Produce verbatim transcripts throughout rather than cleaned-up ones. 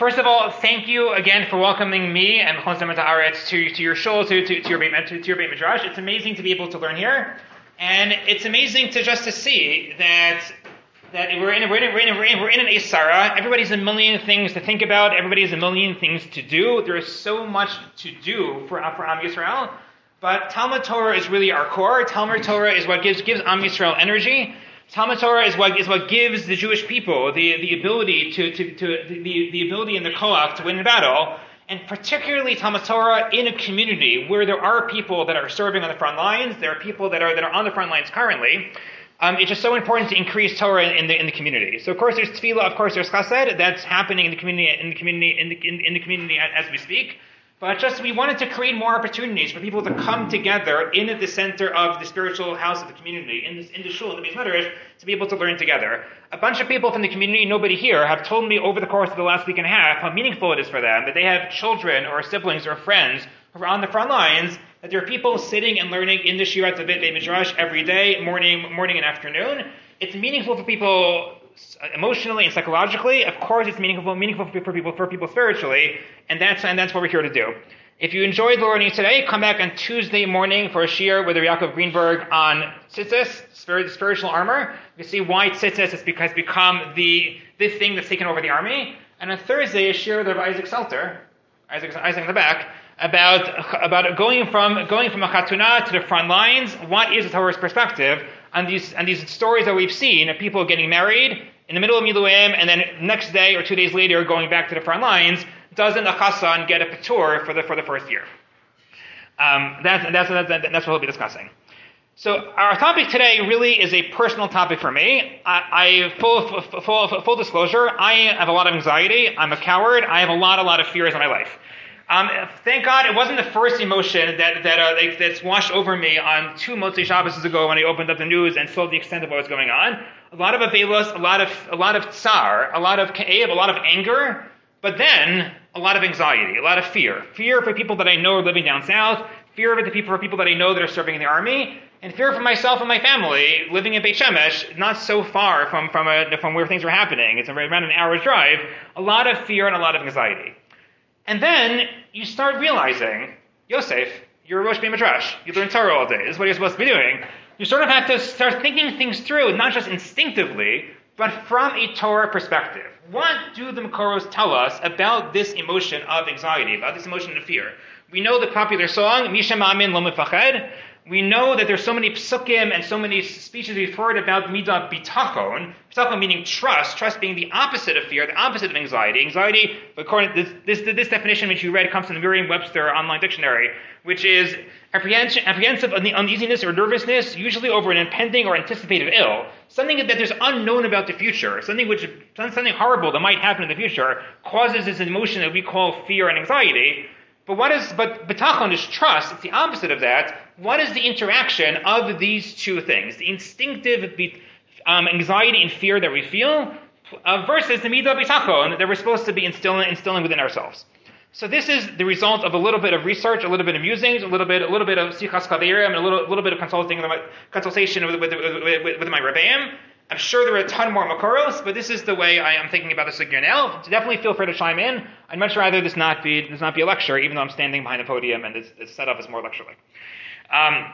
first of all, thank you again for welcoming me and Mechon Zeman Haaretz to, to your shul, to, to, to your Beit to, to your Beit Midrash. It's amazing to be able to learn here, and it's amazing to just to see that that we're in we're in we're in we're in, we're in an Isara. Everybody's a million things to think about. Everybody has a million things to do. There is so much to do for for Am Yisrael, but Talmud Torah is really our core. Talmud Torah is what gives gives Am Yisrael energy. Talmud Torah is what is what gives the Jewish people the, the ability to, to, to the, the ability in the koach to win the battle, and particularly Talmud Torah in a community where there are people that are serving on the front lines, there are people that are that are on the front lines currently. Um, it's just so important to increase Torah in the in the community. So of course there's tefillah, of course there's chesed, that's happening in the community in the community in the in, in the community as we speak. But just we wanted to create more opportunities for people to come together in the center of the spiritual house of the community, in this in the shul, in the Beis Midrash, to be able to learn together. A bunch of people from the community, nobody here, have told me over the course of the last week and a half how meaningful it is for them that they have children or siblings or friends who are on the front lines, that there are people sitting and learning in the Shirat Beit Midrash every day, morning, morning and afternoon. It's meaningful for people emotionally and psychologically. Of course, it's meaningful, meaningful for people, for people spiritually, and that's and that's what we're here to do. If you enjoyed the learning today, come back on Tuesday morning for a shiur with Yaakov Greenberg on tzitzis, spiritual armor. You see why tzitzis has become the this thing that's taken over the army. And on Thursday, a shiur with Isaac Selter, Isaac, Isaac in the back, about about going from going from a chatuna to the front lines. What is the Torah's perspective on these on these stories that we've seen of people getting married in the middle of Miluim, and then next day or two days later going back to the front lines? Doesn't a chassan get a patur for the for the first year? Um, that's that's that's that's what we'll be discussing. So our topic today really is a personal topic for me. I, I full, full full disclosure, I have a lot of anxiety. I'm a coward. I have a lot a lot of fears in my life. Um, thank God it wasn't the first emotion that that uh, that's washed over me on two Motzei Shabbos ago when I opened up the news and saw the extent of what was going on. A lot of avelos, a lot of a lot of tsar, a lot of ka'ev, a lot of anger, but then a lot of anxiety, a lot of fear. Fear for people that I know are living down south, fear for the people for people that I know that are serving in the army, and fear for myself and my family living in Beit Shemesh, not so far from from a, from where things are happening. It's around an hour's drive. A lot of fear and a lot of anxiety. And then you start realizing, Yosef, you're a Rosh Beit Midrash. You learn Torah all day. This is what you're supposed to be doing. You sort of have to start thinking things through, not just instinctively, but from a Torah perspective. What do the Makoros tell us about this emotion of anxiety, about this emotion of fear? We know the popular song, Misha Ma'amin Lo Mefached. We know that there's so many psukim and so many speeches we've heard about midah bitachon. Bitachon meaning trust, trust being the opposite of fear, the opposite of anxiety. Anxiety, according to this, this, this definition which you read, comes from the Merriam-Webster online dictionary, which is apprehension, apprehensive uneasiness or nervousness, usually over an impending or anticipated ill. Something that there's unknown about the future, something which something horrible that might happen in the future, causes this emotion that we call fear and anxiety. But what is, but bitachon is trust, it's the opposite of that. What is the interaction of these two things? The instinctive um, anxiety and fear that we feel uh, versus the midah bitachon that we're supposed to be instilling, instilling within ourselves. So this is the result of a little bit of research, a little bit of musings, a little bit, a little bit of sichas kaverim, and a little, little bit of consulting, consultation with, with, with, with, with my rebbeim. I'm sure there are a ton more makoros, but this is the way I am thinking about this again now. Definitely feel free to chime in. I'd much rather this not be this not be a lecture, even though I'm standing behind the podium and this, this setup is more lecture-like. Um,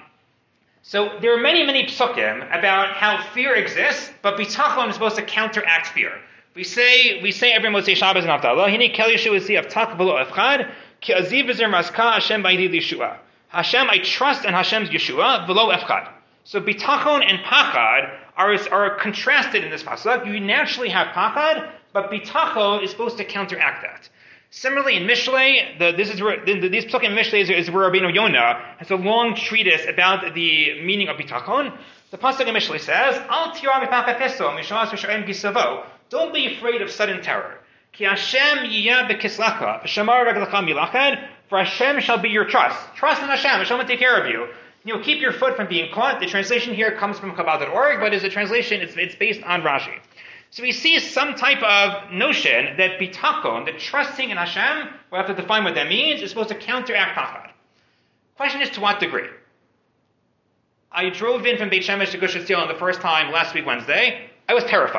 so there are many, many psukim about how fear exists, but bitachon is supposed to counteract fear. We say we say every Motzei Shabbos in Havdalah, Hine kel Yeshu isi avtak v'lo efchad, ki aziv v'zer maska Hashem b'yidi l'Yeshua. Hashem, I trust in Hashem's Yeshua, v'lo efchad. So bitachon and pachad are, are contrasted in this pasuk. You naturally have pachad, but bitachon is supposed to counteract that. Similarly, in Mishlei, the, this is where, the, the, these psukim in Mishlei is, is where Rabbeinu Yonah has a long treatise about the meaning of bitachon. The pasuk in Mishlei says, Al tira mipachad peso, mishas v'sharem gisavo. Don't be afraid of sudden terror. Ki Hashem yiyah b'kislacha, v'shamar raglacha milachad, for Hashem shall be your trust. Trust in Hashem, Hashem will take care of you. You'll keep your foot from being caught. The translation here comes from Chabad dot org, but as a translation, it's, it's based on Rashi. So we see some type of notion that bitachon, that trusting in Hashem, we'll have to define what that means, is supposed to counteract pachad. Question is, to what degree? I drove in from Beit Shemesh to Gush Etzion the first time last week Wednesday. I was terrified.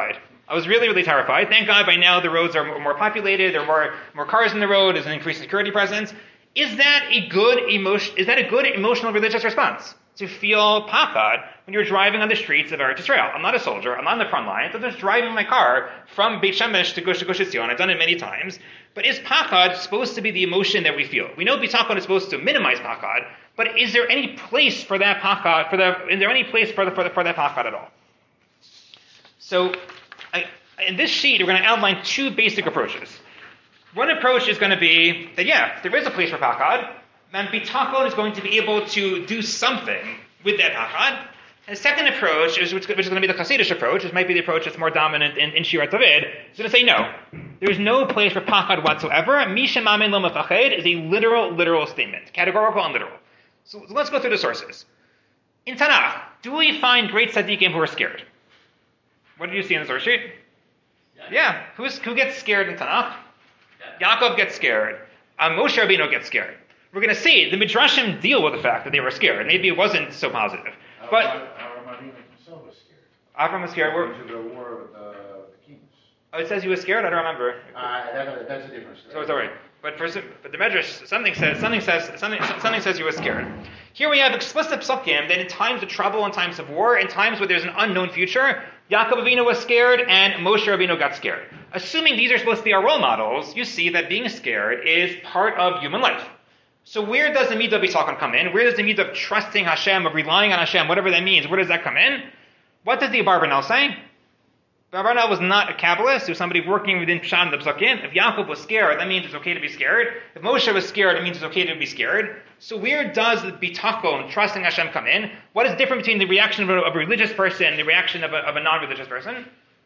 I was really, really terrified. Thank God by now the roads are more populated, there are more, more cars in the road, there's an increased security presence. Is that a good emotion, is that a good emotional religious response? To feel pakad when you're driving on the streets of Eretz Israel. I'm not a soldier, I'm not on the front lines, I'm just driving my car from Beit Shemesh to Gush Gush Etzion. I've done it many times. But is pakad supposed to be the emotion that we feel? We know bitachon is supposed to minimize pakad, but is there any place for that pakad, for the, is there any place for, the, for, the, for that pakad at all? So, I, in this sheet, we're going to outline two basic approaches. One approach is going to be that, yeah, there is a place for pakad, and bitachon is going to be able to do something with that pakad. And the second approach, is, which, which is going to be the Hasidic approach, which might be the approach that's more dominant in, in Shirat David, is going to say no. There is no place for pakad whatsoever. Misha mamen lo mefached is a literal, literal statement, categorical and literal. So let's go through the sources. In Tanakh, do we find great tzaddikim who are scared? What did you see in the source sheet? Yeah. yeah. Who's, who gets scared in Tanakh? Yeah. Yaakov gets scared. Uh, Moshe Rabbeinu gets scared. We're going to see the Midrashim deal with the fact that they were scared. Maybe it wasn't so positive. But Avram Avinu himself was scared. Avram was scared. Going to the war with the, the kings. Oh, it says he was scared. I don't remember. Uh, that, that's a different story. So it's all right. But for but the Medrash, something says something says something something says he was scared. Here we have explicit psukim that in times of trouble, in times of war, in times where there's an unknown future, Yaakov Avinu was scared and Moshe Rabbeinu got scared. Assuming these are supposed to be our role models, you see that being scared is part of human life. So where does the midah of bitachon come in? Where does the midah of trusting Hashem, of relying on Hashem, whatever that means, where does that come in? What does the Abarbanel say? The Abarbanel was not a Kabbalist, he was somebody working within Pshat and the Psukim. If Yaakov was scared, that means it's okay to be scared. If Moshe was scared, it means it's okay to be scared. So where does the bitachon, trusting Hashem, come in? What is different between the reaction of a, of a religious person and the reaction of a, of a non-religious person?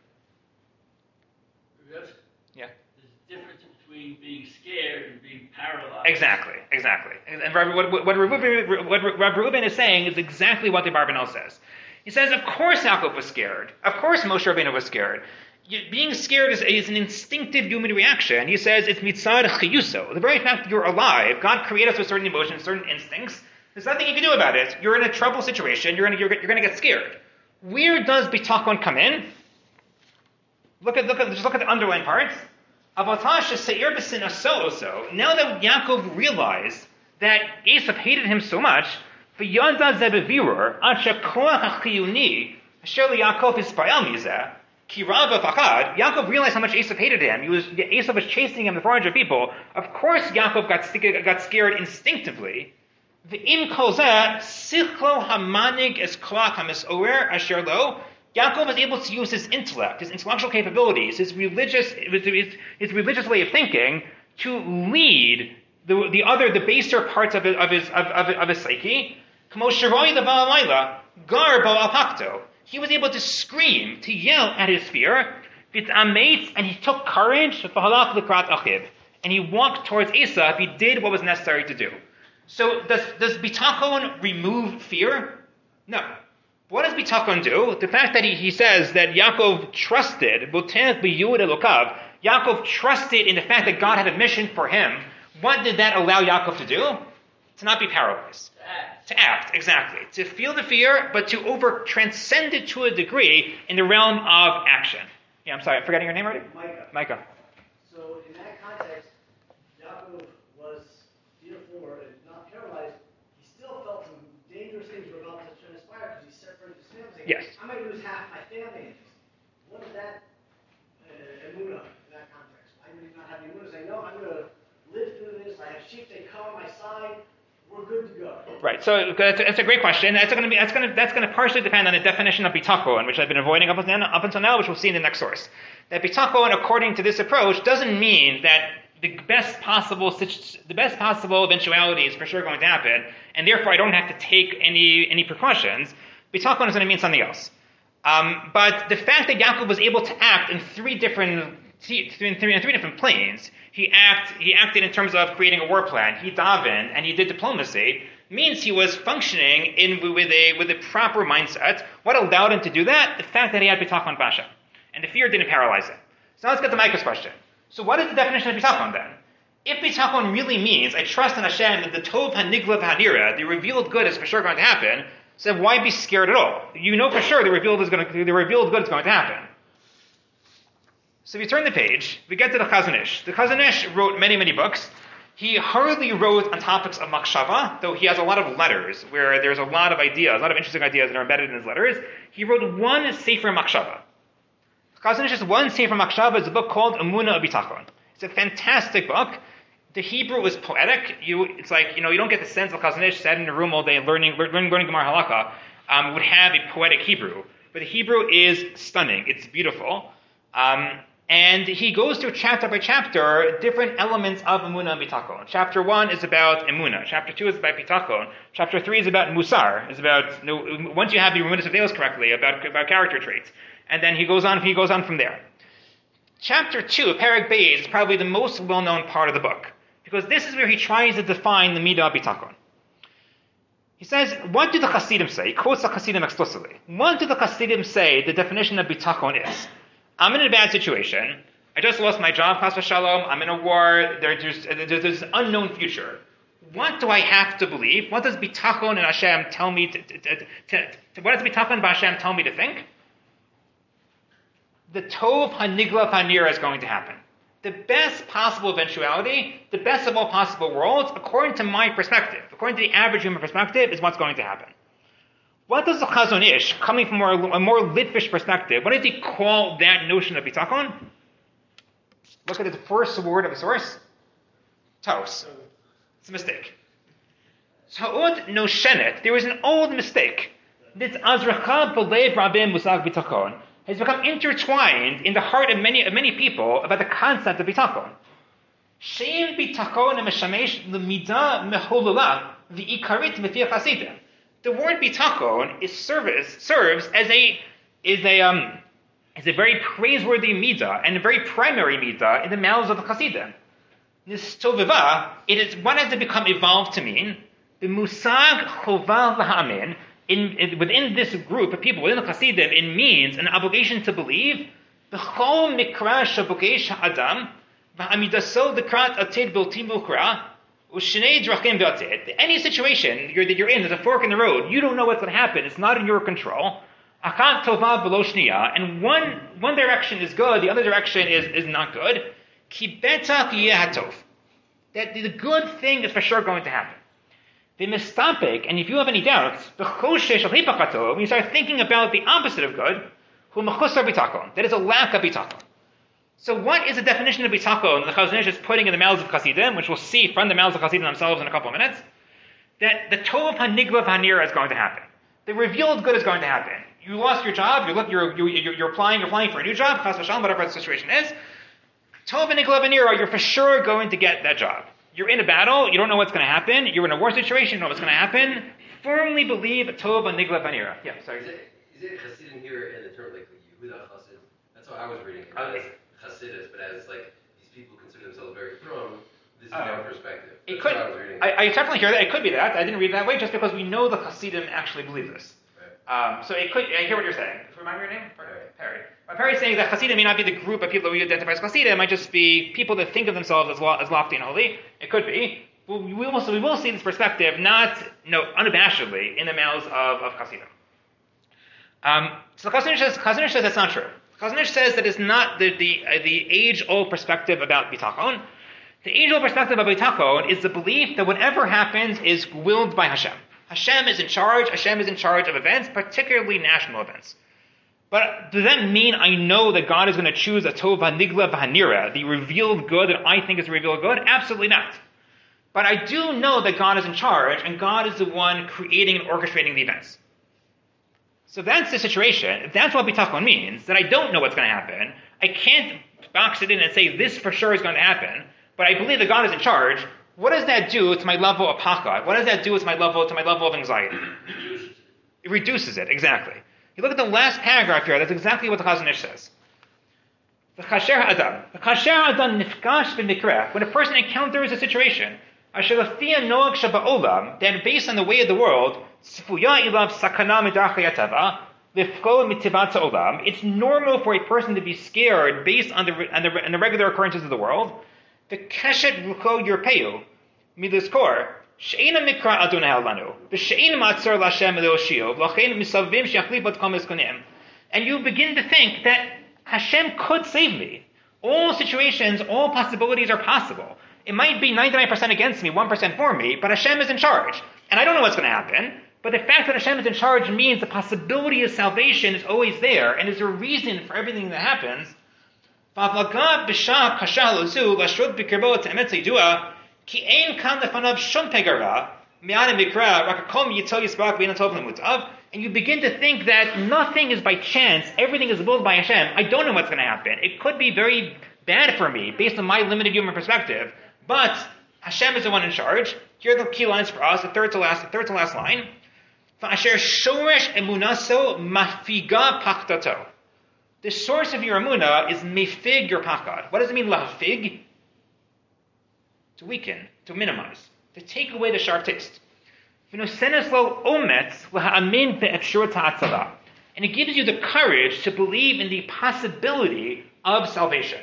Yeah. Between being scared and being paralyzed. Exactly, exactly. And, and what, what, what, Reuben, what Rabbi Reuben is saying is exactly what the Abarbanel says. He says, of course Yaakov was scared. Of course Moshe Rabbeinu was scared. You, being scared is, is an instinctive human reaction. He says it's mitzad chiyuso. The very fact that you're alive, God created us with certain emotions, certain instincts. There's nothing you can do about it. You're in a trouble situation. You're going you're, you're to get scared. Where does bitachon come in? Look at look at just look at the underlying parts. Now that Yaakov realized that Esav hated him so much, Yaakov realized how much Esav hated him. He was, Esav was chasing him, the four hundred people. Of course Yaakov got, got scared instinctively. Yaakov was able to use his intellect, his intellectual capabilities, his religious, his, his religious way of thinking to lead the, the other, the baser parts of his, of his, of, of, of his psyche. He was able to scream, to yell at his fear, and he took courage, and he walked towards Esav. He did what was necessary to do. So does, does bitachon remove fear? No. What does bitachon do? The fact that he, he says that Yaakov trusted, Yaakov trusted in the fact that God had a mission for him. What did that allow Yaakov to do? To not be paralyzed. To act. To act, exactly. To feel the fear, but to over transcend it to a degree in the realm of action. Yeah, I'm sorry, I'm forgetting your name already? Micah. Micah. So in that context, Yaakov was fearful and not paralyzed. He still felt some dangerous things were about to transpire because he's separated his family. Yes. I might lose half my family. What is that uh, emunah in that context? I do not have emunah saying, no, I'm going to live through this. I have sheep, they come on my side. We're good to go. Right. So that's a, that's a great question. That's going to be that's going to that's going to partially depend on the definition of bitachon, which I've been avoiding up until, up until now, which we'll see in the next source. That bitachon, according to this approach, doesn't mean that the best possible the best possible eventuality is for sure going to happen, and therefore I don't have to take any any precautions. Bitachon is going to mean something else. Um, but the fact that Yaakov was able to act in three different in three, three different planes, he act he acted in terms of creating a war plan. He davened and he did diplomacy. Means he was functioning in with a with a proper mindset. What allowed him to do that? The fact that he had bitachon basha, and the fear didn't paralyze him. So now let's get to Micah's question. So what is the definition of bitachon then? If bitachon really means I trust in Hashem that the tov hanigla v'hanira, the revealed good is for sure going to happen, so why be scared at all? You know for sure the revealed is going to the revealed good is going to happen. So if you turn the page, we get to the Chazon Ish. The Chazon Ish wrote many, many books. He hardly wrote on topics of Makshava, though he has a lot of letters where there's a lot of ideas, a lot of interesting ideas that are embedded in his letters. He wrote one Sefer Makshava. Chazon Ish's one Sefer Makshava is a book called Emunah B'Tachon. It's a fantastic book. The Hebrew is poetic. You, it's like, you know, you don't get the sense of Chazon Ish sat in a room all day learning, learning, learning Gemara Halakha, um, would have a poetic Hebrew. But the Hebrew is stunning. It's beautiful. Um, And he goes through chapter by chapter different elements of Emunah and Bitachon. Chapter one is about Emunah. Chapter two is about Bitachon. Chapter three is about Musar. It's about, you know, once you have the Emunah Seveos correctly, about, about character traits. And then he goes on, he goes on from there. Chapter two, Perek Beis, is probably the most well-known part of the book. Because this is where he tries to define the Midah Bitachon. He says, what do the Hasidim say? He quotes the Hasidim explicitly. What do the Hasidim say the definition of Bitachon is? I'm in a bad situation. I just lost my job, Chas v'shalom. I'm in a war. There, there's, there's this unknown future. What do I have to believe? What does Bitachon and Hashem tell me to, to, to, to, to what does Bitachon and Hashem tell me to think? The Tov HaNigla HaNira is going to happen. The best possible eventuality, the best of all possible worlds, according to my perspective, according to the average human perspective, is what's going to happen. What does the Chazon Ish, coming from a, a more Litvish perspective, what does he call that notion of Bitachon? Look at the first word of the source. Taos. It's a mistake. Ta'ud noshenet. There was an old mistake. This azracha b'lev rabim musag Bitachon has become intertwined in the heart of many of many people about the concept of Bitachon. Sheim Bitachon meshamesh l'midah meholula v'ikarit mefir chasidim. The word bitachon is service, serves as a is a um is a very praiseworthy midah and a very primary midah in the mouths of the Hasidim. Nistoveva, it is what has it become evolved to mean? The musag chova v'ha'amin, in, in within this group of people within the Hasidim, it means an obligation to believe. B'chol mikra shabogesh ha'adam v'amidaso dekrat atid bilti mukra. Any situation you're, that you're in, there's a fork in the road, you don't know what's going to happen, it's not in your control. And one one direction is good, the other direction is, is not good. That the good thing is for sure going to happen. And if you have any doubts, when you start thinking about the opposite of good, that is a lack of bitachon. So what is the definition of bitachon the Chazon Ish is putting in the mouths of Hasidim, which we'll see from the mouths of Hasidim themselves in a couple of minutes? That the Tov HaNigla HaNira is going to happen. The revealed good is going to happen. You lost your job, you're, you're, you're, you're applying, you're applying for a new job, Chas v'shalom, whatever the situation is. Tov HaNigla HaNira, you're for sure going to get that job. You're in a battle, you don't know what's going to happen, you're in a war situation, you don't know what's going to happen. Firmly believe Tov HaNigla HaNira. Yeah, sorry. Is it, is it Hasidim here in the term like Yehuda Chassid? That's what I was reading. Okay. Hasidus, but as like these people consider themselves very from, this is uh, their perspective. It That's could. what I, was reading. I, I definitely hear that. It could be that. I didn't read it that way, just because we know the Hasidim actually believe this. Right. Um, so it could. I hear what you're saying. Remind me your name. Perry. Perry. Well, Perry's saying that Hasidim may not be the group of people that we identify as Hasidim. It might just be people that think of themselves as, lo- as lofty and holy. It could be. Well, we will. So we will see this perspective, not no unabashedly, in the mouths of of Hasidim. Um, so the Chazon Ish says, Chazon Ish says that's not true. Chazon Ish says that it's not the the, uh, the age-old perspective about bitachon. The age-old perspective about bitachon is the belief that whatever happens is willed by Hashem. Hashem is in charge. Hashem is in charge of events, particularly national events. But does that mean I know that God is going to choose a tov hanigla v'hanira, the revealed good that I think is the revealed good? Absolutely not. But I do know that God is in charge, and God is the one creating and orchestrating the events. So that's the situation. If that's what bitachon means, that I don't know what's going to happen, I can't box it in and say this for sure is going to happen, but I believe that God is in charge. What does that do to my level of pachad? What does that do to my level to my level of anxiety? It reduces it, exactly. You look at the last paragraph here, that's exactly what the Chazon Ish says. The kasher adam. The kasher adam nifkash b'mikreh. When a person encounters a situation, asher lafia noag shaba'olam, then based on the way of the world, tzfuya ilav sakana midachei hatava, lifko mitivat olam. It's normal for a person to be scared based on the on the, on the regular occurrences of the world. The keshet rucho yurpeu midiskor she'ena mikra adonai halanu v'she'ena matzor l'Hashem le'oshio v'lachein misavim she'achlif ot kol mizkonim. And you begin to think that Hashem could save me. All situations, all possibilities are possible. It might be ninety-nine percent against me, one percent for me, but Hashem is in charge. And I don't know what's going to happen, but the fact that Hashem is in charge means the possibility of salvation is always there, and is a reason for everything that happens. And you begin to think that nothing is by chance, everything is willed by Hashem. I don't know what's going to happen. It could be very bad for me, based on my limited human perspective, but Hashem is the one in charge. Here are the key lines for us, the third to last, the third to last line. The source of your emunah is mefig your pakad. What does it mean, lahafig? To weaken, to minimize, to take away the sharp taste. And it gives you the courage to believe in the possibility of salvation.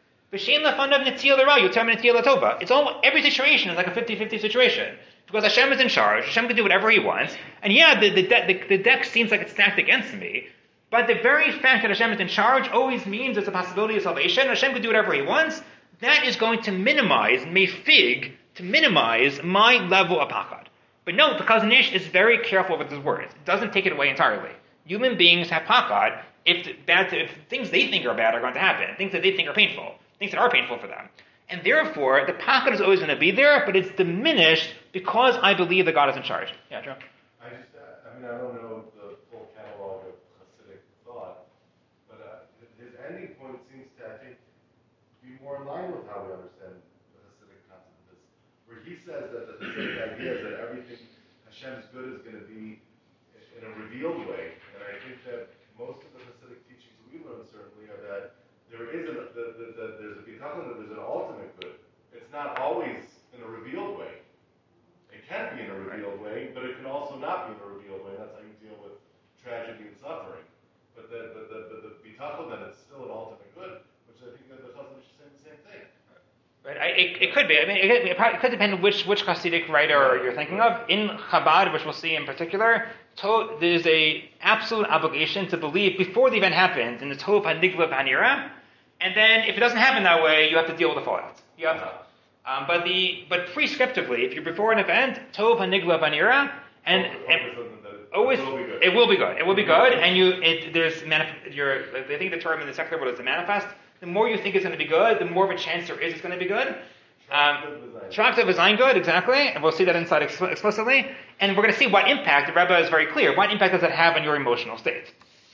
It's all, every situation is like a fifty-fifty situation. Because Hashem is in charge, Hashem can do whatever He wants, and yeah, the, the, the, the deck seems like it's stacked against me, but the very fact that Hashem is in charge always means there's a possibility of salvation. Hashem can do whatever He wants. That is going to minimize, mefig, to minimize my level of pakad. But note, the Chazon Ish is very careful with his words. It doesn't take it away entirely. Human beings have pakad if, the, bad, if things they think are bad are going to happen, things that they think are painful, things that are painful for them. And therefore, the pakad is always going to be there, but it's diminished because I believe that God is in charge. Yeah, Joe? I just, uh, I mean, I don't know the full catalog of Hasidic thought, but uh, his ending point seems to, I think, be more in line with how we understand the Hasidic concept of this, where he says that the Hasidic idea is that everything Hashem's good is going to be in a revealed way, and I think that most of the Hasidic teachings we learn certainly are that there is a, the, the, the, there's a bitachon, that there's an ultimate good. It's not always in a revealed way. It can be in a revealed way, but it can also not be in a revealed way. That's how you deal with tragedy and suffering. But the the the, the, the bitachon, then it's still an ultimate good, which I think that the Chazon Ish is saying the same thing. Right, I, it, it could be. I mean, it, it, probably, it could depend on which which Hasidic writer you're thinking of. In Chabad, which we'll see in particular, to, there's a absolute obligation to believe before the event happens in the Tov HaNigla V'Hanira, and then if it doesn't happen that way, you have to deal with the fallout. You have to. Um, but the but prescriptively, if you're before an event, Tov HaNigla V'Hanira, and, and always it will be good. It will be good. It will be good, and you it, there's manif- your I think the term in the secular world is the manifest. The more you think it's going to be good, the more of a chance there is it's going to be good. Shraktiv design good, exactly, and we'll see that inside ex- explicitly. And we're going to see what impact, the Rebbe is very clear, what impact does it have on your emotional state?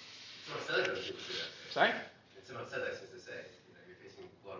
Sorry? It's about tzedek, as to say, you know, you're facing blood.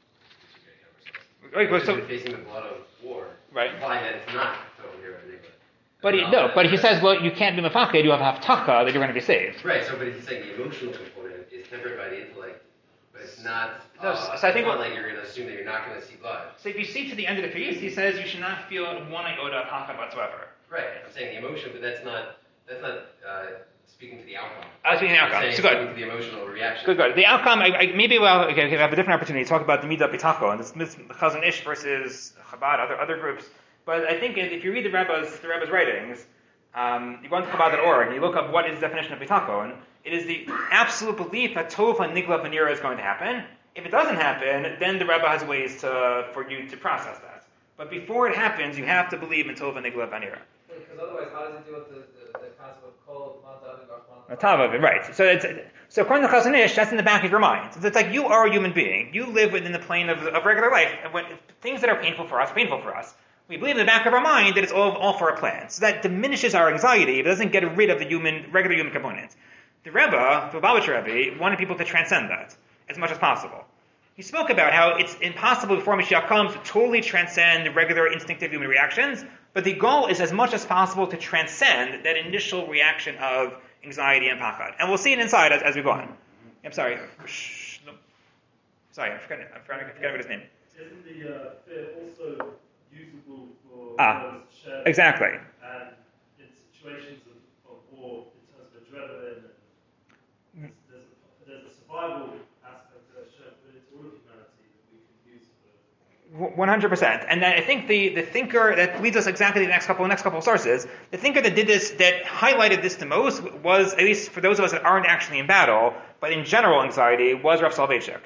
Right, well, so, you're facing the blood of war. Right. Implying that it's not totally here, but he, no, but he says, well, you can't be mafaked, you have haftaka that you're going to be saved. Right, so but he's saying the emotional component is tempered by the intellect, but it's not, no, uh, so I think it's not what, like you're going to assume that you're not going to see blood. So if you see to the end of the piece, he says you should not feel one iota of haka whatsoever. Right, I'm saying the emotion, but that's not, that's not uh, speaking to the outcome. I was speaking to the outcome, so good. Speaking to the emotional reaction. Good, good. The outcome, I, I, maybe we'll okay, have a different opportunity to talk about the Midah Bitachon, and this Chazon Ish versus Chabad, other other groups. But I think if you read the Rebbe's, the Rebbe's writings, um, you go into Chabad dot org and you look up what is the definition of Bitachon, it is the absolute belief that Tov HaNigla V'Hanira is going to happen. If it doesn't happen, then the Rebbe has ways to for you to process that. But before it happens, you have to believe in Tov HaNigla V'Hanira. Because otherwise, how does it deal with the, the, the concept of kol on top of it, right? So, it's, so according to Chazon Ish, that's in the back of your mind. So it's like you are a human being. You live within the plane of, of regular life. And when things that are painful for us, are painful for us. We believe in the back of our mind that it's all, all for a plan. So that diminishes our anxiety, but doesn't get rid of the human, regular human component. The Rebbe, the Lubavitcher Rebbe, wanted people to transcend that as much as possible. He spoke about how it's impossible before Mashiach comes to totally transcend regular instinctive human reactions, but the goal is as much as possible to transcend that initial reaction of anxiety and pakad. And we'll see it inside as, as we go on. I'm sorry. Shh, no. Sorry, I'm forgetting, I'm forgetting, I'm forgetting what his name. Isn't the uh, fear also usable for Ah, those shared? Exactly. And in situations of, of war, in terms of adrenaline, and there's, a, there's a survival aspect that's shared within all of humanity that we can use for. one hundred percent. And I think the, the thinker that leads us exactly to the next couple next couple of sources, the thinker that did this, that highlighted this the most was, at least for those of us that aren't actually in battle, but in general anxiety, was Rav Soloveitchik.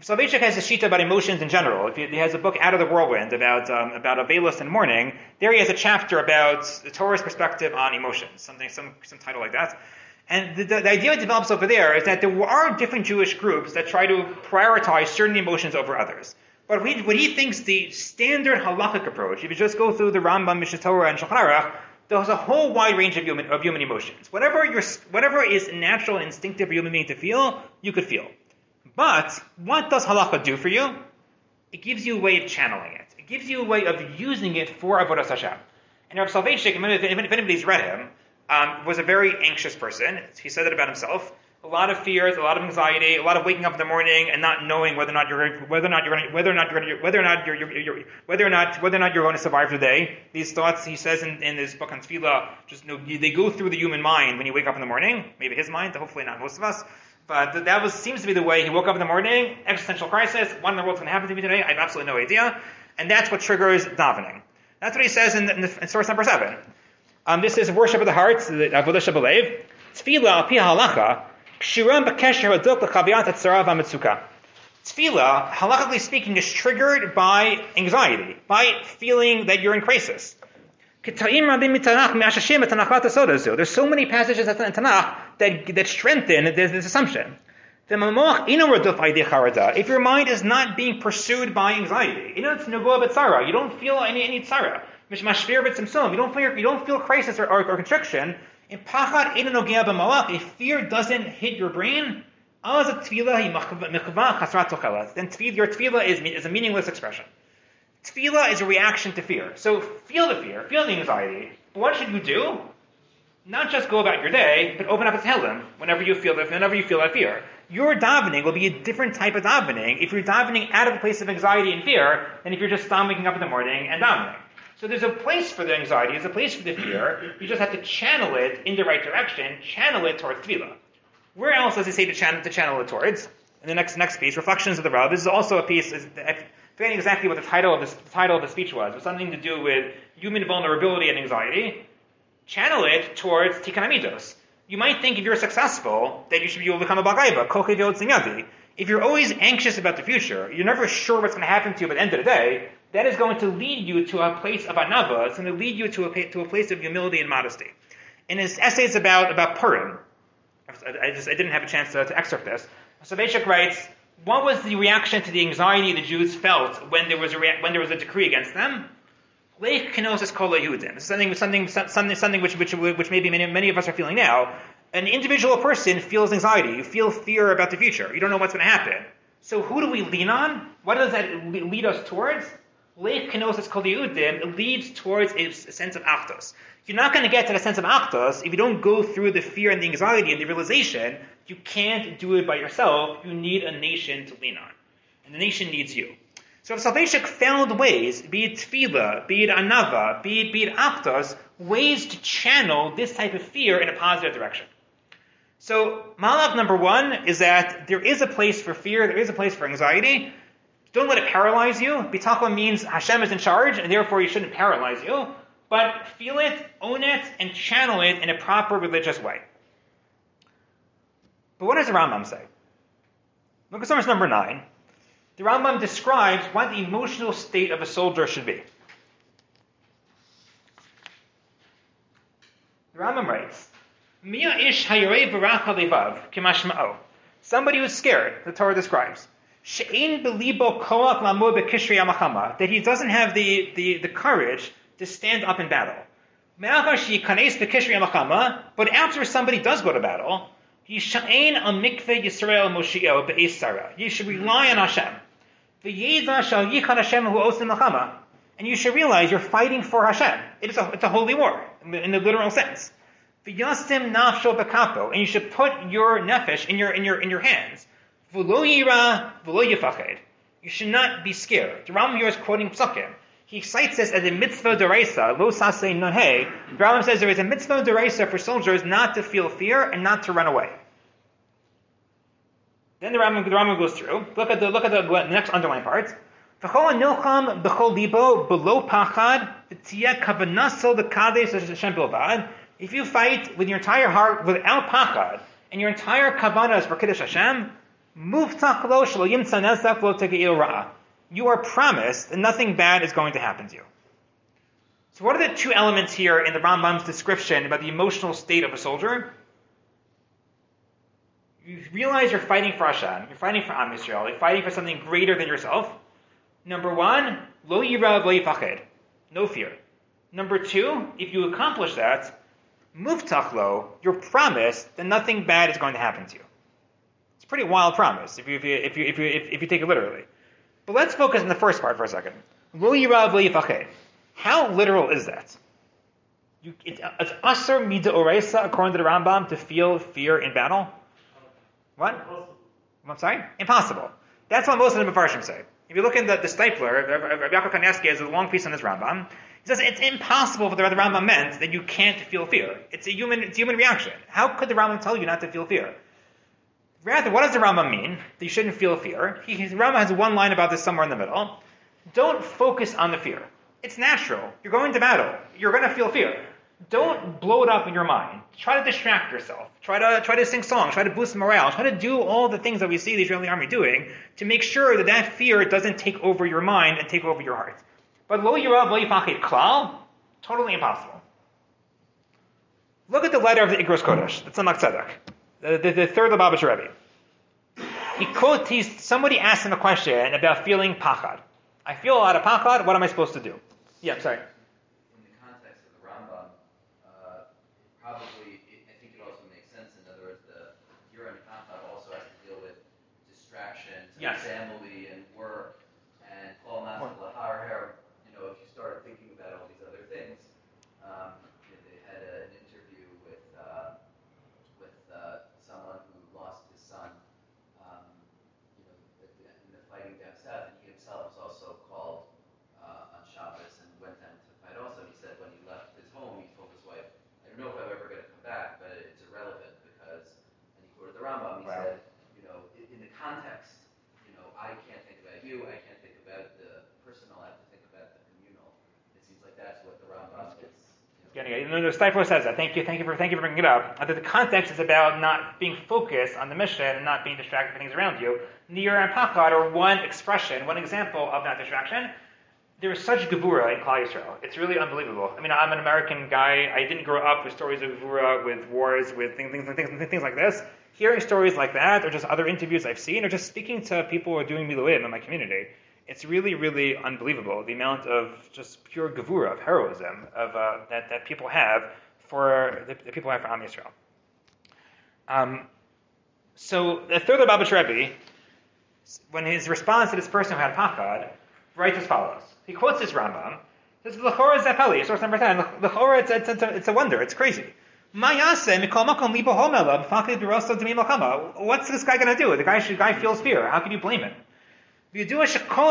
Soloveitchik has a shita about emotions in general. If he, he has a book, Out of the Whirlwind, about um, about a Veilus in the morning. There he has a chapter about the Torah's perspective on emotions, something, some some title like that. And the, the, the idea that develops over there is that there are different Jewish groups that try to prioritize certain emotions over others. But we, what he thinks the standard halakhic approach, if you just go through the Rambam, Mishnah Torah, and Shulchan Aruch, there's a whole wide range of human of human emotions. Whatever your whatever is natural and instinctive for human being to feel, you could feel. But what does halakha do for you? It gives you a way of channeling it. It gives you a way of using it for avodas Hashem. And Rav Soloveitchik, if anybody's read him, um, was a very anxious person. He said it about himself. A lot of fears, a lot of anxiety, a lot of waking up in the morning and not knowing whether or not you're whether or not you're going whether or not you're going whether or not you're, you're, you're whether or not whether or not you're going to survive the day. These thoughts, he says in, in his book on Tefillah, just you know, they go through the human mind when you wake up in the morning. Maybe his mind, hopefully not most of us. But that was seems to be the way he woke up in the morning. Existential crisis. What in the world's going to happen to me today? I have absolutely no idea. And that's what triggers davening. That's what he says in, in, the, in source number seven. Um, this is worship of the heart, the avodah shebelev. Tefillah al pi halacha. Kshiram b'kesher hadok l'chaviat hatzara v'amitzuka. Tefillah, halakhically speaking, is triggered by anxiety, by feeling that you're in crisis. There's so many passages in Tanakh that, that strengthen this, this assumption. If your mind is not being pursued by anxiety, you don't feel any, any tzara. You don't feel, you don't feel crisis or, or, or constriction. If fear doesn't hit your brain, then your tefillah is, is a meaningless expression. Tefillah is a reaction to fear. So feel the fear, feel the anxiety. But what should you do? Not just go about your day, but open up a Tehillim whenever you feel that, whenever you feel that fear. Your davening will be a different type of davening if you're davening out of a place of anxiety and fear than if you're just waking up in the morning and davening. So there's a place for the anxiety, there's a place for the fear. You just have to channel it in the right direction, channel it towards tefillah. Where else does he say to channel, to channel it towards? In the next next piece, Reflections of the Rav. This is also a piece. Is, forgetting exactly what the title of this the title of the speech was. It was something to do with human vulnerability and anxiety. Channel it towards Tikkun Amidos. You might think if you're successful that you should be able to become a Bagaiba, Kochev Yod Sinyadi. If you're always anxious about the future, you're never sure what's going to happen to you, but at the end of the day, that is going to lead you to a place of anava. It's going to lead you to a to a place of humility and modesty. In his essays about about Purim, I just I didn't have a chance to, to excerpt this. Soloveitchik writes, what was the reaction to the anxiety the Jews felt when there was a rea- when there was a decree against them? Leich kenosis kol Yehudim. This is something something something something which which which maybe many many of us are feeling now. An individual person feels anxiety. You feel fear about the future. You don't know what's going to happen. So who do we lean on? What does that lead us towards? Leich kenosis kol Yehudim. It leads towards a sense of achdos. You're not going to get to the sense of achdos if you don't go through the fear and the anxiety and the realization you can't do it by yourself. You need a nation to lean on. And the nation needs you. So if Soloveitchik found ways, be it tefillah, be it anava, be it, be it achdos, ways to channel this type of fear in a positive direction. So malach number one is that there is a place for fear, there is a place for anxiety. Don't let it paralyze you. Bitachon means Hashem is in charge, and therefore you shouldn't paralyze you. But feel it, own it, and channel it in a proper religious way. But what does the Rambam say? Look at source number nine. The Rambam describes what the emotional state of a soldier should be. The Rambam writes, Mia ish hayarei v'rach halevav k'mashma'o. Somebody who's scared, the Torah describes. She'ein belibo koach lamud b'kishrei hamachama. That he doesn't have the, the, the courage to stand up in battle. Me'achar she'yikanes b'kishrei hamachama. But after somebody does go to battle, Yisha'ein al mikveh Yisrael Moshi'o be'es Sarah. You should rely on Hashem. V'yeda shal yichad Hashem hu osim l'chama. And you should realize you're fighting for Hashem. It is a, it's a holy war, in the, in the literal sense. V'yastim nafsho b'kapo. And you should put your nefesh in your, in your, in your hands. V'lo yira, v'lo yifached. You should not be scared. The Rambam here is quoting Psukim. He cites this as a mitzvah deraisa, lo sasei nonhei. The Rambam says there is a mitzvah deraisa for soldiers not to feel fear and not to run away. Then the Rambam, the Rambam goes through. Look at the look at the, the next underlined part. V'chol nilcham b'chol libo below pachad v'tiyeh kavanaso l'kadesh Hashem bilvad. If you fight with your entire heart without pachad and your entire kavanah is for Kiddush Hashem, Muftach lo shelo yimtza nezak lo tegeil ra'a. You are promised that nothing bad is going to happen to you. So what are the two elements here in the Rambam's description about the emotional state of a soldier? You realize you're fighting for Hashem, you're fighting for Am Yisrael, you're fighting for something greater than yourself. Number one, lo yirav lo yifachid, no fear. Number two, if you accomplish that, muftach lo, you're promised that nothing bad is going to happen to you. It's a pretty wild promise if you if you if you if you, if, if you take it literally. But let's focus on the first part for a second. Lo yirav lo yifachid. How literal is that? You, it, it's asur mida oraisa, according to the Rambam, to feel fear in battle. What? Impossible. I'm sorry? Impossible. That's what most of the Mefarshim say. If you look in the, the Stipler, Rabbi Yaakov Kanievsky has a long piece on this Rambam. He says it's impossible for the, the Rambam meant that you can't feel fear. It's a human, it's a human reaction. How could the Rambam tell you not to feel fear? Rather, what does the Rambam mean? That you shouldn't feel fear. He, the Rambam has one line about this somewhere in the middle. Don't focus on the fear. It's natural. You're going to battle. You're going to feel fear. Don't blow it up in your mind. Try to distract yourself. Try to try to sing songs. Try to boost morale. Try to do all the things that we see the Israeli army doing to make sure that that fear doesn't take over your mind and take over your heart. But lo yirav lo yifachid klal, totally impossible. Look at the letter of the Igros Kodesh. That's the Tzemach Tzedek, the, the, the third Lubavitcher Rebbe. He quotes. He's, somebody asked him a question about feeling pachad. I feel a lot of pachad. What am I supposed to do? Yeah, I'm sorry. In the context of the Rambam, uh, probably, it, I think it also makes sense. In other words, the Yira and Pachad also has to deal with distractions, Yes. and family, and work, and Kol Nasal Lahar. You know, if you start thinking about all these other things, um, you know, they had a, an interview with uh, with uh, someone who lost his son. Um, you know, at the, in the fighting down south, and he himself was also called uh, on Shabbos and went down to fight also. He said when he left his home, he told his wife, I don't know if I'm ever going to come back, but it's irrelevant because, and he quoted the Rambam, he Wow. said, you know, in, in the context, you know, I can't think about you, I can't think about the personal, I have to think about the communal. It seems like that's what the Rambam is. You know, Getting it. No, no, Stipler says that. Thank you, thank you for, thank you for bringing it up. Uh, that the context is about not being focused on the mission and not being distracted by things around you. Nir and Pachad are one expression, one example of that distraction. There is such gevura in Klal Yisrael. It's really unbelievable. I mean, I'm an American guy. I didn't grow up with stories of gevura, with wars, with things, things, things, things like this. Hearing stories like that, or just other interviews I've seen, or just speaking to people who are doing miluim in my community, it's really, really unbelievable. The amount of just pure gevura, of heroism, of uh, that that people have for the, the people have for Am Yisrael. Um, so the third Lubavitcher Rebbe, when his response to this person who had pachad, writes as follows. He quotes this Rambam. This is L'chora Zepeli, source number ten. L'chora, it's, it's, it's, a, it's a wonder. It's crazy. What's this guy going to do? The guy, the guy feels fear. How can you blame him? So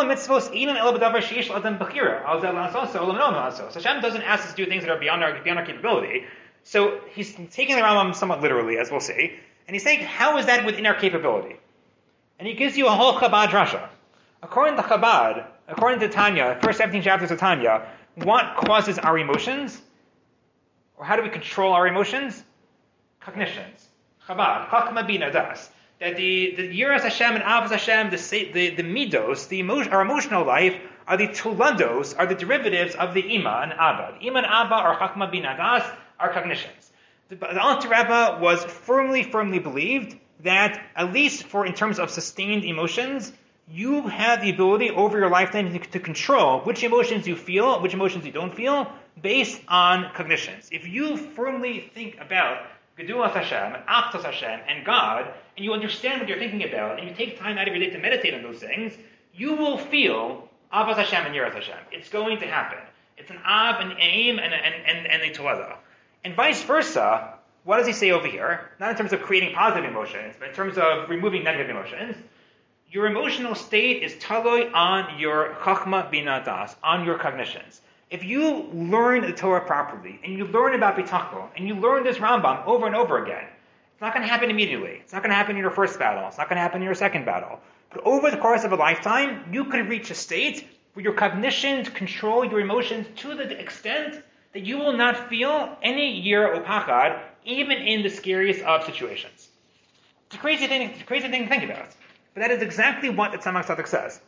Hashem doesn't ask us to do things that are beyond our, beyond our capability. So he's taking the Rambam somewhat literally, as we'll see. And he's saying, how is that within our capability? And he gives you a whole Chabad drasha. According to Chabad, according to Tanya, first seventeen chapters of Tanya, what causes our emotions? Or how do we control our emotions? Cognitions. Chabad. Chachma bina das. That the, the Yiras Hashem and Avos Hashem, the, the, the midos, the emotion, our emotional life, are the tulados, are the derivatives of the Ima and Abba. The Ima and Abba are Chachma bina das, are cognitions. The, the Alter Rebbe was firmly, firmly believed that, at least for in terms of sustained emotions, you have the ability over your lifetime to, to control which emotions you feel, which emotions you don't feel, based on cognitions. If you firmly think about Gedulas Hashem, and Achtos Hashem, and God, and you understand what you're thinking about, and you take time out of your day to meditate on those things, you will feel Avos Hashem and Yiras Hashem. It's going to happen. It's an Av, an Aim, and, and, and, and a Tolada. And vice versa, what does he say over here? Not in terms of creating positive emotions, but in terms of removing negative emotions. Your emotional state is taloi on your chachma bina das, on your cognitions. If you learn the Torah properly, and you learn about bitachon, and you learn this Rambam over and over again, it's not going to happen immediately. It's not going to happen in your first battle. It's not going to happen in your second battle. But over the course of a lifetime, you could reach a state where your cognitions control your emotions to the extent that you will not feel any yira or pachad, even in the scariest of situations. It's a crazy thing, it's a crazy thing to think about. But that is exactly what the Tzemach Tzedek says.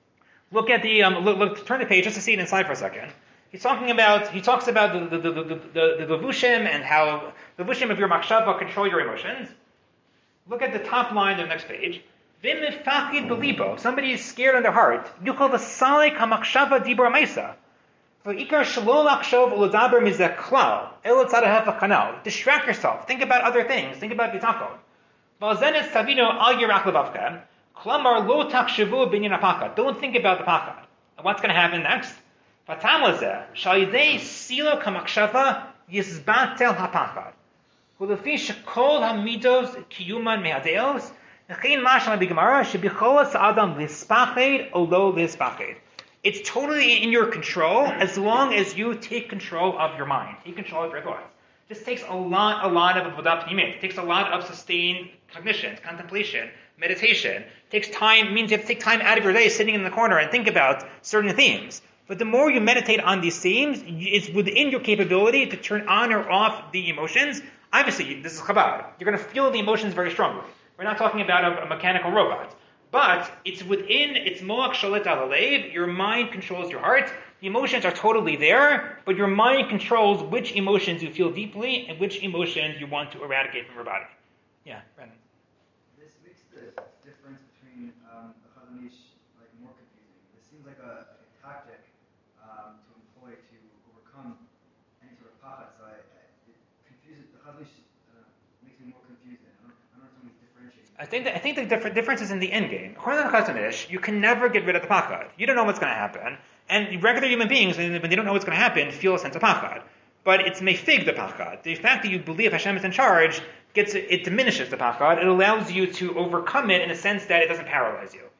Look at the um, look, look. Turn the page just to see it inside for a second. He's talking about. He talks about the the the the, the, the levushim and how the levushim of your machshava control your emotions. Look at the top line of the next page. Vim mifachid belibo. Somebody is scared in their heart. You call the salik hamachshava dibur meisa. For ikar shalom achshov ulodaber mizeh klal el tzadahef kanal. Distract yourself. Think about other things. Think about bitachon. Valzenes savino al yirach levavka. Klamar lo takshavu binyan apachad. Don't think about the pachad. And what's going to happen next? Vatam lazeh shalidei silo kamachshava yizbatel hapachad. Hulefi shekol hamidos kiyuman mehadeos. Nechin mashal b'gemara shebicholas adam lispached olo lispached. It's totally in your control as long as you take control of your mind, take control of your thoughts. This takes a lot, a lot of avodat pnimit. It takes a lot of sustained cognition, contemplation, meditation. It takes time, means you have to take time out of your day sitting in the corner and think about certain themes. But the more you meditate on these themes, it's within your capability to turn on or off the emotions. Obviously, this is Chabad. You're going to feel the emotions very strongly. We're not talking about a, a mechanical robot. But it's within, it's moach shalit al halev, your mind controls your heart. The emotions are totally there, but your mind controls which emotions you feel deeply and which emotions you want to eradicate from your body. Yeah, Brandon. This makes the difference between um, the Chazon Ish like more confusing. This seems like a, a tactic um, to employ to overcome any sort of pachad. So I, I, it confuses the Chazon Ish uh, makes me more confused. I don't, I don't know if someone's differentiating. I think that, I think the different difference is in the end game. According to the Chazon Ish, you can never get rid of the pachad. You don't know what's going to happen. And regular human beings, when they don't know what's going to happen, feel a sense of pachad. But it's mefig the pachad. The fact that you believe Hashem is in charge gets it diminishes the pachad. It allows you to overcome it in a sense that it doesn't paralyze you.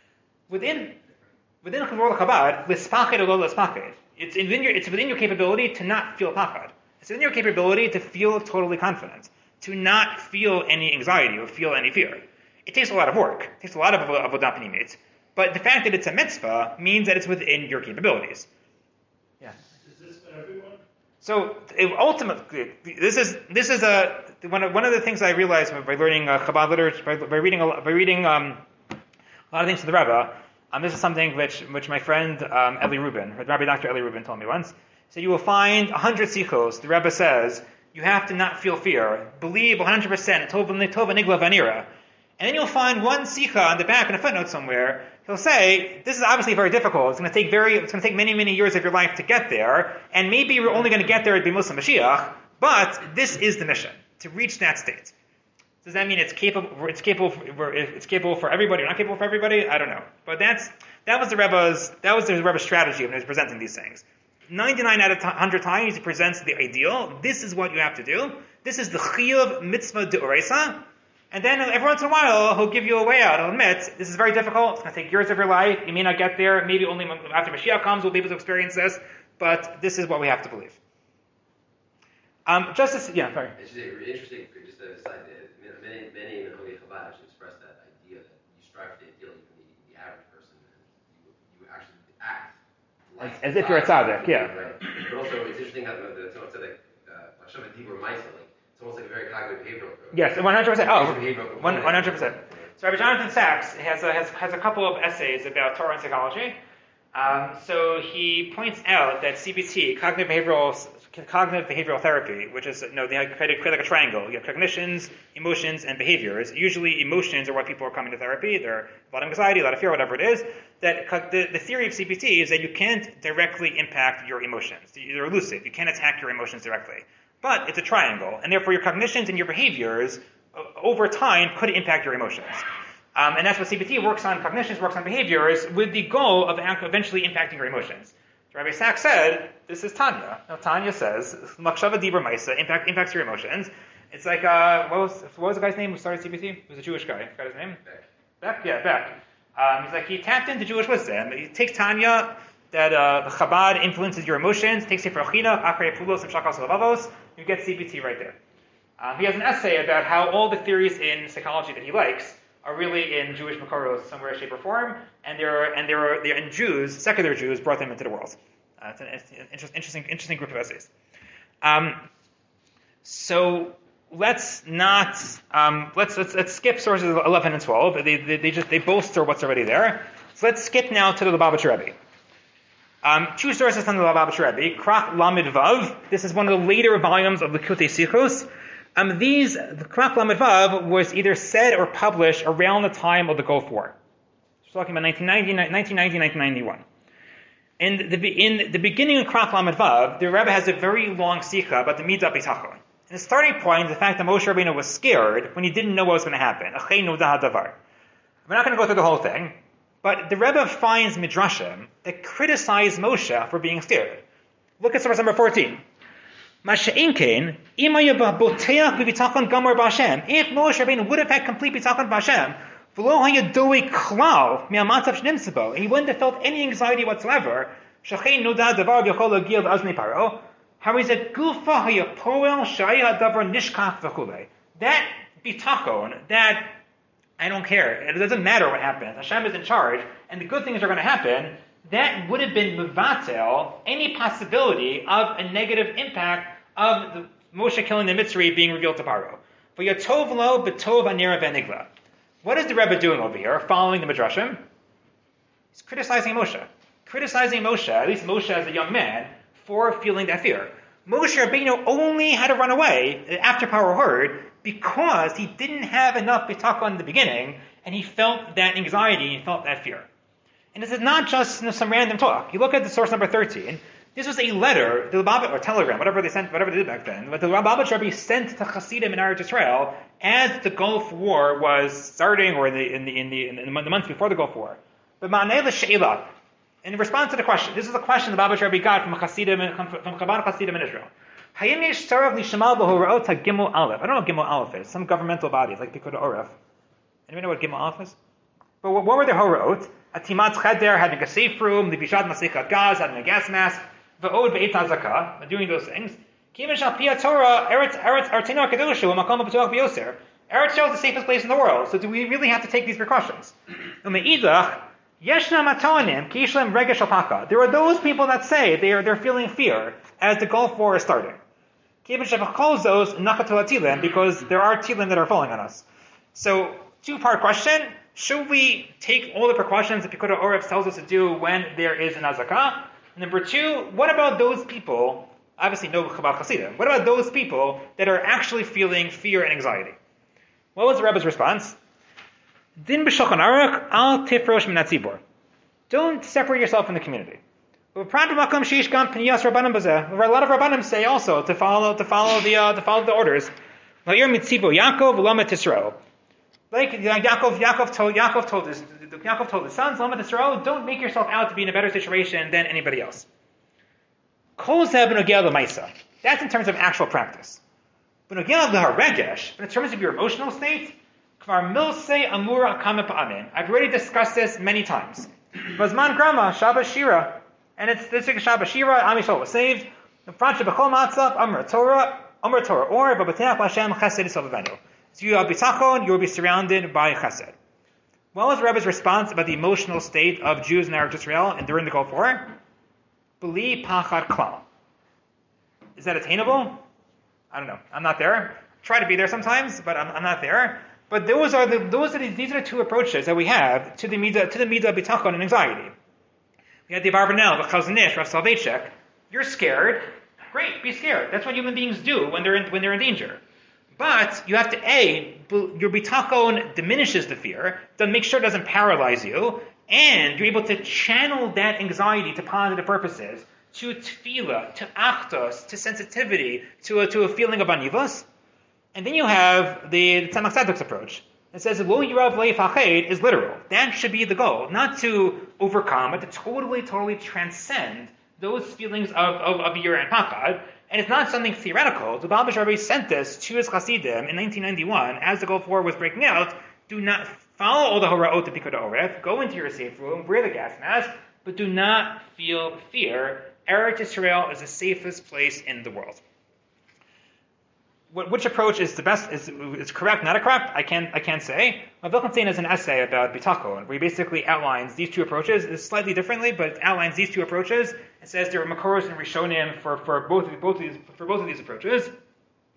Within within Chavor Chabad, lispached or lo lispached, it's within your it's within your capability to not feel pachad. It's within your capability to feel totally confident, to not feel any anxiety or feel any fear. It takes a lot of work. It takes a lot of avodah pnimit. But the fact that it's a mitzvah means that it's within your capabilities. Yeah. Is this for everyone? So ultimately, this is this is a one of one of the things I realized by learning uh, Chabad literature, by, by reading a, by reading um, a lot of things to the Rebbe. Um, this is something which which my friend um, Eli Rubin, Rabbi Doctor Eli Rubin, told me once. So you will find a hundred sichos. The Rebbe says you have to not feel fear, believe one hundred percent. Tova nigla vanira. And then you'll find one sikha on the back in a footnote somewhere. He'll say, this is obviously very difficult. It's going to take very, it's going to take many, many years of your life to get there. And maybe you're only going to get there at B'Musa Mashiach. But this is the mission, to reach that state. Does that mean it's capable, it's capable, for, it's capable for everybody or not capable for everybody? I don't know. But that's, that was the Rebbe's, that was the Rebbe's strategy when he was presenting these things. ninety-nine out of one hundred times he presents the ideal. This is what you have to do. This is the chiyuv mitzvah de'oreisa. And then every once in a while, he'll give you a way out. He'll admit, this is very difficult. It's going to take years of your life. You may not get there. Maybe only after Mashiach comes, we'll be able to experience this. But this is what we have to believe. Um, just as, yeah, sorry. It's just interesting, just to decide that many, many in the Holy Chabad actually express that idea that you strive for the ideal, even the, the average person, and you, you actually act like As, as if you're a tzaddik, yeah. Right. But also, it's interesting how the, the Tzemach Tzedek, Hashem Dibur Maisa, like, it's almost like a very cognitive behavioral approach. Yes, one hundred percent. Oh, Behavioral one hundred percent. So Rabbi Jonathan Sachs has a, has, has a couple of essays about Torah and psychology. Um, so he points out that C B T, cognitive behavioral cognitive behavioral therapy, which is, you know, they create, create like a triangle. You have cognitions, emotions, and behaviors. Usually emotions are why people are coming to therapy. They're a lot of anxiety, a lot of fear, whatever it is. That the, the theory of C B T is that you can't directly impact your emotions. They're elusive. You can't attack your emotions directly. But it's a triangle, and therefore your cognitions and your behaviors uh, over time could impact your emotions. Um, and that's what C B T works on, cognitions, works on behaviors, with the goal of act- eventually impacting your emotions. So Rabbi Sachs said, this is Tanya. Now Tanya says, Machshava Dibur Maisa, impact, impacts your emotions. It's like, uh, what was, what was the guy's name who started C B T? He was a Jewish guy. Got his name? Beck. Beck? Yeah, Beck. Um, he's like, he tapped into Jewish wisdom. He takes Tanya, that uh, the Chabad influences your emotions, takes Sefer Achina, Achrei Pulos, and Shakos Levavos, you get C B T right there. Um, he has an essay about how all the theories in psychology that he likes are really in Jewish Makoros, somewhere, shape, or form, and they're and they're they're and Jews, secular Jews, brought them into the world. Uh, it's an, it's an interesting, interesting group of essays. Um, so let's not um, let's, let's let's skip sources eleven and twelve. They, they they just they bolster what's already there. So let's skip now to the Lubavitcher Rebbe. Um, two sources from the Lubavitcher Rebbe. Krak Lamed Vav. This is one of the later volumes of the Likutei Sichos. Um, these the Krak Lamed Vav was either said or published around the time of the Gulf War. We're talking about nineteen ninety, nineteen ninety, nineteen ninety-one. In the, in the beginning of Krak Lamed Vav, the Rebbe has a very long sikha about the Midah B'tachon. And the starting point is the fact that Moshe Rabbeinu was scared when he didn't know what was going to happen. We're not going to go through the whole thing, but the Rebbe finds midrashim that criticize Moshe for being scared. Look at source number fourteen. If Moshe Rabbeinu would have had complete bitachon b'Hashem, he wouldn't have felt any anxiety whatsoever. How is it? That bitachon, that I don't care, it doesn't matter what happens, Hashem is in charge, and the good things are going to happen, that would have been mevatel any possibility of a negative impact of the Moshe killing the Mitzri being revealed to Paro. What is the Rebbe doing over here, following the Midrashim? He's criticizing Moshe. Criticizing Moshe, at least Moshe as a young man, for feeling that fear. Moshe Rabbeinu only had to run away after Paro heard because he didn't have enough bitachon in the beginning, and he felt that anxiety, he felt that fear. And this is not just you know, some random talk. You look at the source number thirteen. This was a letter, the Lubavitch, or telegram, whatever they sent, whatever they did back then, but the Lubavitch Rebbe sent to Hasidim in Eretz Yisrael as the Gulf War was starting, or in the in the in the, in the months before the Gulf War. But Ma'aneh l'she'ila, in response to the question, this is a question the Lubavitch Rebbe got from Hasidim from Chabad Hasidim in Israel. Hayim yesh tzarav lishamal b'hora'ot ha'gimel aleph. I don't know what Gimel Aleph is. Some governmental bodies like Pikuda Oref. Anybody know what Gimel Aleph is? But what, what were the hora'ot? Atimat cheder, having a safe room, livishat masichat gaz, having a gas mask. V'od ve'et hazakah, doing those things. Kivin shal piyat Torah, Eretz Eretz Artenu HaKadoshu, Makom HaPatuach B'Yoser. Eretz Yisrael is the safest place in the world, so do we really have to take these precautions? U'me'idach, yeshna matonim, ki yishlem regesh al-paka. There are those people that say they are they're feeling fear as the Gulf War is starting. Kivin shal calls those nachatul atilim, because there are tilim that are falling on us. So, two-part question. Should we take all the precautions that Pikuda Oref tells us to do when there is an azakah? Number two, what about those people, obviously no Chabad Hasidim, what about those people that are actually feeling fear and anxiety? What was the Rebbe's response? Din b'shulchan aruch al tifrosh min hatzibur. Don't separate yourself from the community. A lot of Rabbanim say also to follow to follow the uh, to follow the orders. Like Yaakov, Yaakov told Yaakov told his Yaakov told his sons, Lamed Yisrael, don't make yourself out to be in a better situation than anybody else. Kol zeh b'nogea l'maisa. That's in terms of actual practice. B'nogea l'haregesh, but in terms of your emotional state, kvar milsei amura kama pa'amin. I've already discussed this many times. Vazman grama Shabbat Shira, and it's this is Shabbat Shira. Am Yisrael was saved. Fransha b'chol matzav Amar Torah Amar Torah or b'bateach l'Hashem Chesed Yisrael v'venu. So you have bitachon, you will be surrounded by chesed. What was Rebbe's response about the emotional state of Jews in Eretz Yisrael and during the Gulf War? B'li pachad klal. Is that attainable? I don't know. I'm not there. Try to be there sometimes, but I'm, I'm not there. But those are the those are the, these are the two approaches that we have to the midah to the midah bitachon and anxiety. We had the Abarbanel, the Chazanish, Rav Soloveitchik. You're scared. Great, be scared. That's what human beings do when they're in, when they're in danger. But you have to, A, your bitachon diminishes the fear, then make sure it doesn't paralyze you, and you're able to channel that anxiety to positive purposes, to tefillah, to achtos, to sensitivity, to a, to a feeling of anivos. And then you have the Tzemach Tzedek's approach. It says, lo yirav lo yifached is literal. That should be the goal. Not to overcome, but to totally, totally transcend those feelings of, of, of yira and pachad. And it's not something theoretical. The Lubavitch Rebbe sent this to his Hasidim in nineteen ninety-one as the Gulf War was breaking out. Do not follow all the hora'ot of Pikuda Oref. Go into your safe room, wear the gas mask, but do not feel fear. Eretz Yisrael is the safest place in the world. What, which approach is the best? Is, is correct? Not a correct? I can't. I can't say. Vilkenstein has an essay about bitachon, where he basically outlines these two approaches. It's slightly differently, but it outlines these two approaches. It says there are makoros and rishonim for, for both of both of these for both of these approaches.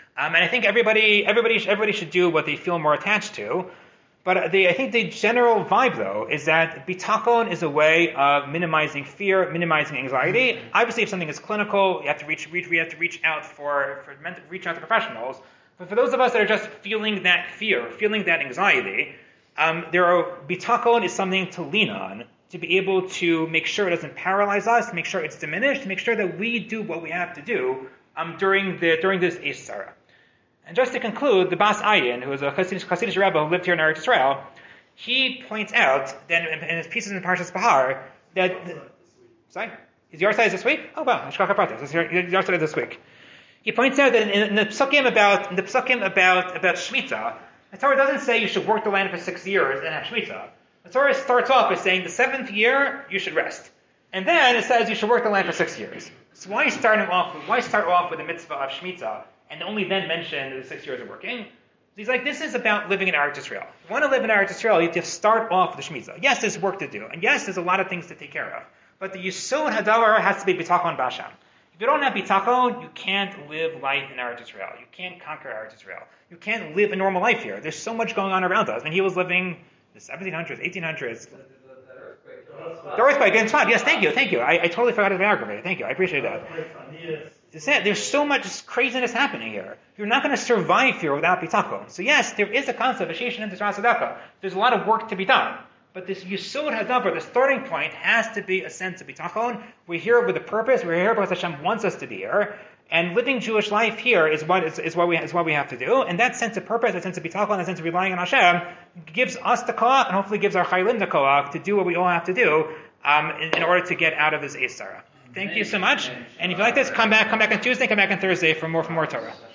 Um, and I think everybody, everybody, everybody should do what they feel more attached to. But the, I think the general vibe, though, is that bitachon is a way of minimizing fear, minimizing anxiety. Obviously, if something is clinical, you have to reach, reach we have to reach out for, for mental, reach out to professionals. But for those of us that are just feeling that fear, feeling that anxiety, um, there are bitachon is something to lean on, to be able to make sure it doesn't paralyze us, to make sure it's diminished, to make sure that we do what we have to do um, during the during this Eish Tzara. And just to conclude, the Bas Ayin, who is a Hasidic, Hasidic Rebbe who lived here in Eretz Israel, he points out that in, in his pieces in Parshas Bahar that the, sorry, his Yahrzeit is this week. Oh wow, Hashgacha Pratis. His Yahrzeit is this week. He points out that in, in the psukim about in the psukim about about Shemitah, the Torah doesn't say you should work the land for six years and have Shemitah. The Torah starts off by saying the seventh year you should rest, and then it says you should work the land for six years. So why start off? Why start off with the mitzvah of Shemitah and only then mention the six years of working? He's like, this is about living in Eretz Yisrael. If you want to live in Eretz Yisrael, you have to start off with the Shemitah. Yes, there's work to do, and yes, there's a lot of things to take care of. But the Yisod Hadavar has to be bitachon b'Hashem. If you don't have bitachon, you can't live life in Eretz Yisrael. You can't conquer Eretz Yisrael. You can't live a normal life here. There's so much going on around us. I mean, he was living the seventeen hundreds, eighteen hundreds. The earthquake in Tzfat. Yes, thank you, thank you. I, I totally forgot his biography. Thank you, I appreciate that. It's it. There's so much craziness happening here. You're not going to survive here without bitachon. So yes, there is a concept of Sheshin and Tisra Tzedakah. There's a lot of work to be done. But this Yisod Hadavar, the starting point, has to be a sense of bitachon. We're here with a purpose. We're here because Hashem wants us to be here. And living Jewish life here is what is, is what we is what we have to do. And that sense of purpose, that sense of bitachon, that sense of relying on Hashem, gives us the koach, and hopefully gives our chaylim the koach to do what we all have to do um, in, in order to get out of this Eish Tzara. Thank you so much. And if you like this, come back, come back on Tuesday, come back on Thursday for more for more Torah.